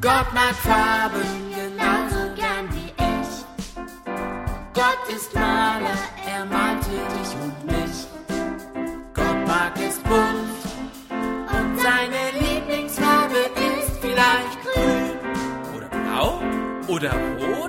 Gott mag Farben genauso gern wie ich. Gott ist Maler, er malte dich und mich. Gott mag es bunt und seine Lieblingsfarbe ist vielleicht grün. Oder blau? Oder rot?